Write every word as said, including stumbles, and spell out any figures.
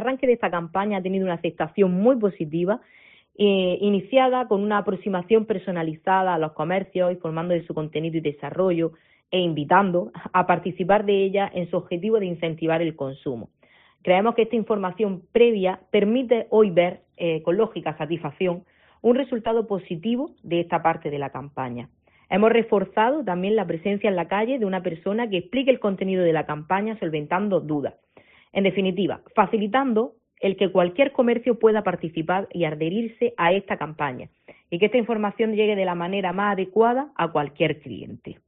arranque de esta campaña ha tenido una aceptación muy positiva, eh, iniciada con una aproximación personalizada a los comercios, informando de su contenido y desarrollo e invitando a participar de ella en su objetivo de incentivar el consumo. Creemos que esta información previa permite hoy ver, eh, con lógica satisfacción, un resultado positivo de esta parte de la campaña. Hemos reforzado también la presencia en la calle de una persona que explique el contenido de la campaña solventando dudas. En definitiva, facilitando el que cualquier comercio pueda participar y adherirse a esta campaña y que esta información llegue de la manera más adecuada a cualquier cliente.